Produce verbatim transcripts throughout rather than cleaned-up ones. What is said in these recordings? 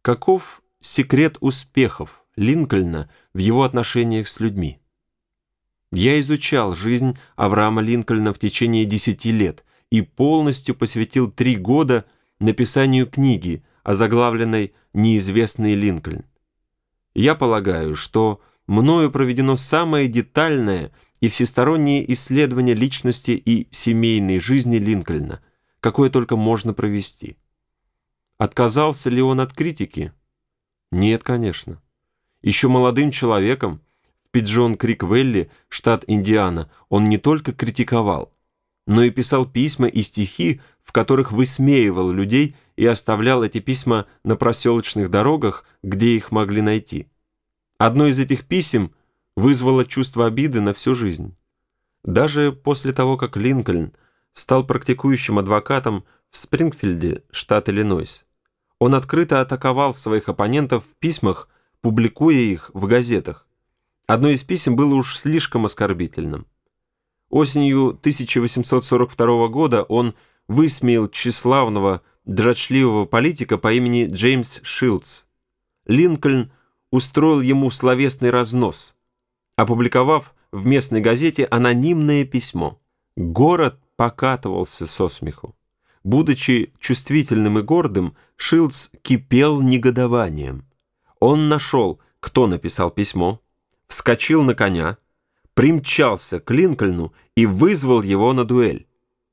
Каков секрет успехов Линкольна в его отношениях с людьми? Я изучал жизнь Авраама Линкольна в течение десяти лет и полностью посвятил три года написанию книги, озаглавленной «Неизвестный Линкольн». Я полагаю, что мною проведено самое детальное и всестороннее исследование личности и семейной жизни Линкольна, какое только можно провести. Отказался ли он от критики? Нет, конечно. Еще молодым человеком в Пиджон-Крик-Вэлли, штат Индиана, он не только критиковал, но и писал письма и стихи, в которых высмеивал людей и оставлял эти письма на проселочных дорогах, где их могли найти. Одно из этих писем вызвало чувство обиды на всю жизнь. Даже после того, как Линкольн стал практикующим адвокатом в Спрингфилде, штат Иллинойс, он открыто атаковал своих оппонентов в письмах, публикуя их в газетах. Одно из писем было уж слишком оскорбительным. Осенью тысяча восемьсот сорок второго года он высмеял тщеславного, дрочливого политика по имени Джеймс Шилдс. Линкольн устроил ему словесный разнос, опубликовав в местной газете анонимное письмо. Город покатывался со смеху. Будучи чувствительным и гордым, Шилдс кипел негодованием. Он нашел, кто написал письмо, вскочил на коня, примчался к Линкольну и вызвал его на дуэль.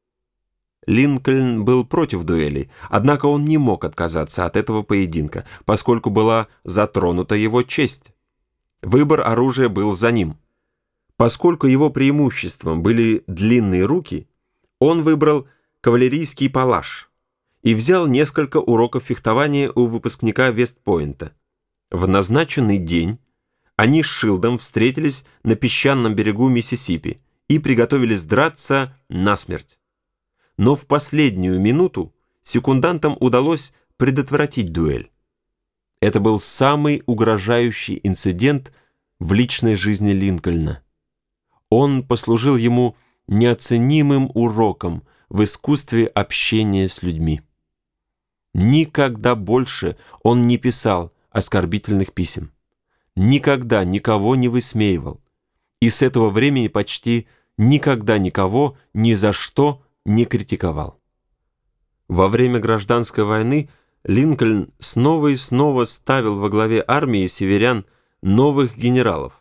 Линкольн был против дуэлей, однако он не мог отказаться от этого поединка, поскольку была затронута его честь. Выбор оружия был за ним. Поскольку его преимуществом были длинные руки, он выбрал кавалерийский палаш и взял несколько уроков фехтования у выпускника Вест-Пойнта. В назначенный день они с Шилдом встретились на песчаном берегу Миссисипи и приготовились драться насмерть. Но в последнюю минуту секундантам удалось предотвратить дуэль. Это был самый угрожающий инцидент в личной жизни Линкольна. Он послужил ему неоценимым уроком в искусстве общения с людьми. Никогда больше он не писал оскорбительных писем. Никогда никого не высмеивал. И с этого времени почти никогда никого ни за что не критиковал. Во время гражданской войны Линкольн снова и снова ставил во главе армии северян новых генералов: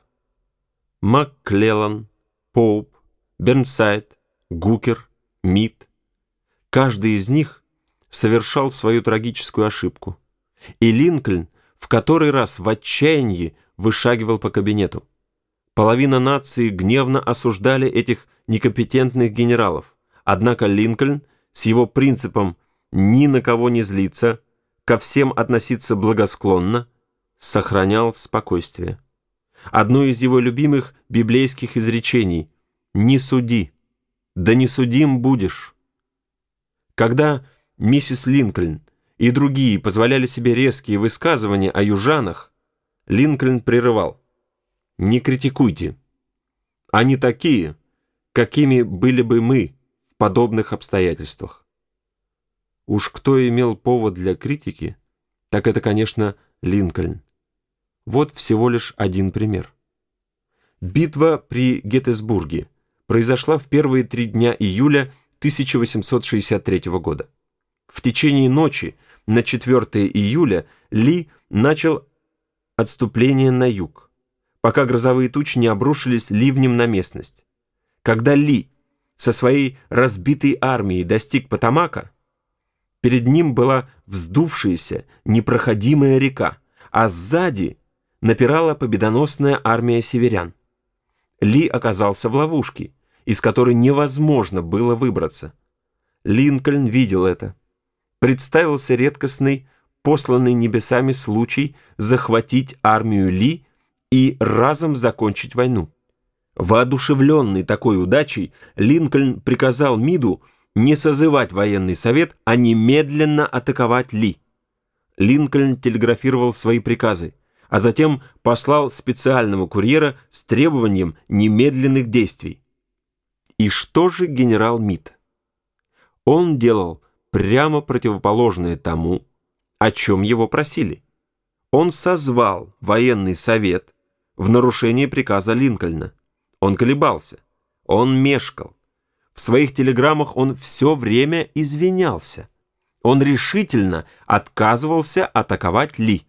МакКлеллан, Поуп, Бернсайд, Гукер, Мид. Каждый из них совершал свою трагическую ошибку. И Линкольн в который раз в отчаянии вышагивал по кабинету. Половина нации гневно осуждали этих некомпетентных генералов. Однако Линкольн с его принципом ни на кого не злиться, ко всем относиться благосклонно, сохранял спокойствие. Одно из его любимых библейских изречений: «Не суди, да не судим будешь». Когда миссис Линкольн и другие позволяли себе резкие высказывания о южанах, Линкольн прерывал: «Не критикуйте. Они такие, какими были бы мы в подобных обстоятельствах». Уж кто имел повод для критики, так это, конечно, Линкольн. Вот всего лишь один пример. Битва при Геттисбурге произошла в первые три дня июля тысяча восемьсот шестьдесят третьего года. В течение ночи на четвёртое июля Ли начал отступление на юг, пока грозовые тучи не обрушились ливнем на местность. Когда Ли со своей разбитой армией достиг Потомака, перед ним была вздувшаяся непроходимая река, а сзади напирала победоносная армия северян. Ли оказался в ловушке, из которой невозможно было выбраться. Линкольн видел это. Представился редкостный, посланный небесами случай захватить армию Ли и разом закончить войну. Воодушевленный такой удачей, Линкольн приказал Миду не созывать военный совет, а немедленно атаковать Ли. Линкольн телеграфировал свои приказы, а затем послал специального курьера с требованием немедленных действий. И что же генерал Мид? Он делал прямо противоположное тому, о чем его просили. Он созвал военный совет в нарушение приказа Линкольна. Он колебался, он мешкал. В своих телеграммах он все время извинялся. Он решительно отказывался атаковать Ли.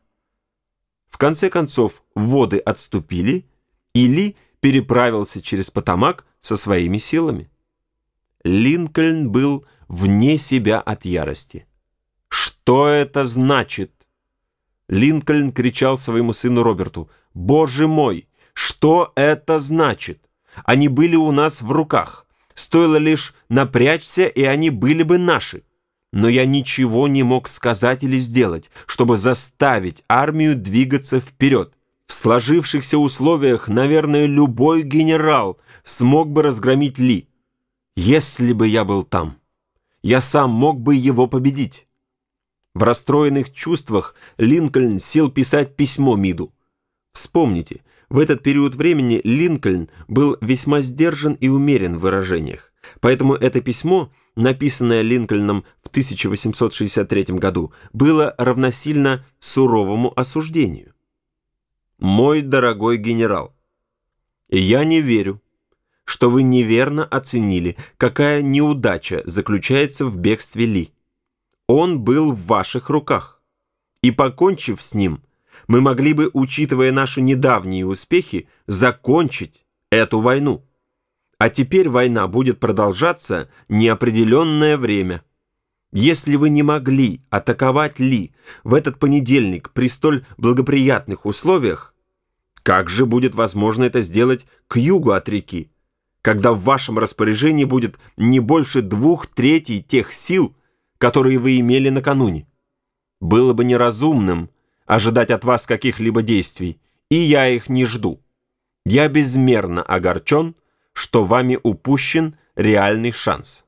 В конце концов, воды отступили, и Ли переправился через Потомак со своими силами. Линкольн был вне себя от ярости. «Что это значит?» Линкольн кричал своему сыну Роберту: «Боже мой, что это значит? Они были у нас в руках. Стоило лишь напрячься, и они были бы наши. Но я ничего не мог сказать или сделать, чтобы заставить армию двигаться вперед. В сложившихся условиях, наверное, любой генерал смог бы разгромить Ли. Если бы я был там, я сам мог бы его победить». В расстроенных чувствах Линкольн сел писать письмо Миду. Вспомните, в этот период времени Линкольн был весьма сдержан и умерен в выражениях, поэтому это письмо, написанное Линкольном в тысяча восемьсот шестьдесят третьем году, было равносильно суровому осуждению. «Мой дорогой генерал, я не верю, что вы неверно оценили, какая неудача заключается в бегстве Ли. Он был в ваших руках, и, покончив с ним, мы могли бы, учитывая наши недавние успехи, закончить эту войну. А теперь война будет продолжаться неопределенное время. Если вы не могли атаковать Ли в этот понедельник при столь благоприятных условиях, как же будет возможно это сделать к югу от реки, когда в вашем распоряжении будет не больше двух третей тех сил, которые вы имели накануне? Было бы неразумным ожидать от вас каких-либо действий, и я их не жду. Я безмерно огорчен, что вами упущен реальный шанс».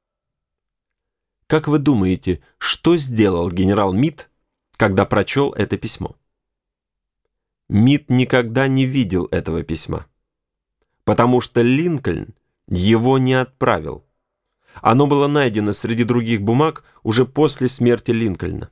Как вы думаете, что сделал генерал Мид, когда прочел это письмо? Мид никогда не видел этого письма, потому что Линкольн его не отправил. Оно было найдено среди других бумаг уже после смерти Линкольна.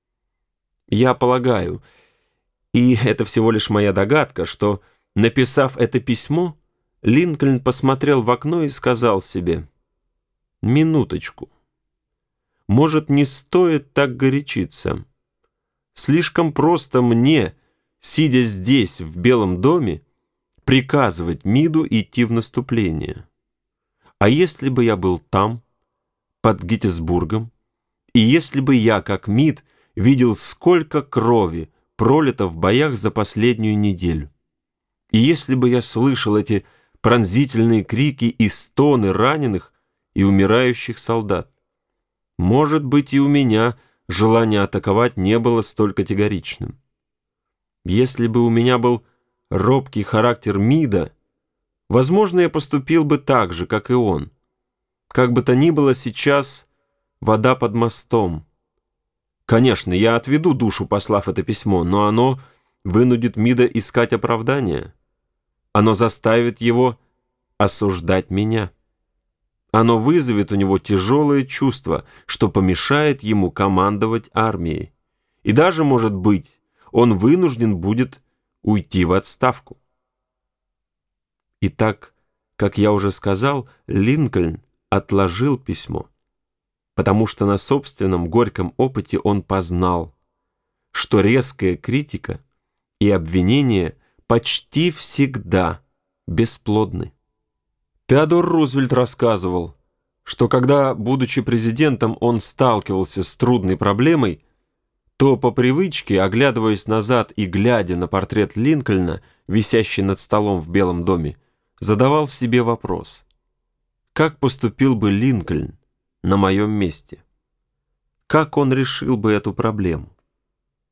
Я полагаю, и это всего лишь моя догадка, что, написав это письмо, Линкольн посмотрел в окно и сказал себе: «Минуточку. Может, не стоит так горячиться. Слишком просто мне, сидя здесь, в Белом доме, приказывать Миду идти в наступление. А если бы я был там, под Геттисбургом, и если бы я, как Мид, видел, сколько крови пролито в боях за последнюю неделю, и если бы я слышал эти пронзительные крики и стоны раненых и умирающих солдат, может быть, и у меня желание атаковать не было столь категоричным. Если бы у меня был робкий характер Мида, возможно, я поступил бы так же, как и он. Как бы то ни было, сейчас вода под мостом. Конечно, я отведу душу, послав это письмо, но оно вынудит Мида искать оправдания. Оно заставит его осуждать меня. Оно вызовет у него тяжелое чувство, что помешает ему командовать армией. И даже, может быть, он вынужден будет уйти в отставку. Итак, как я уже сказал, Линкольн отложил письмо, потому что на собственном горьком опыте он познал, что резкая критика и обвинения почти всегда бесплодны. Теодор Рузвельт рассказывал, что когда, будучи президентом, он сталкивался с трудной проблемой, то по привычке, оглядываясь назад и глядя на портрет Линкольна, висящий над столом в Белом доме, задавал себе вопрос: как поступил бы Линкольн на моем месте? Как он решил бы эту проблему?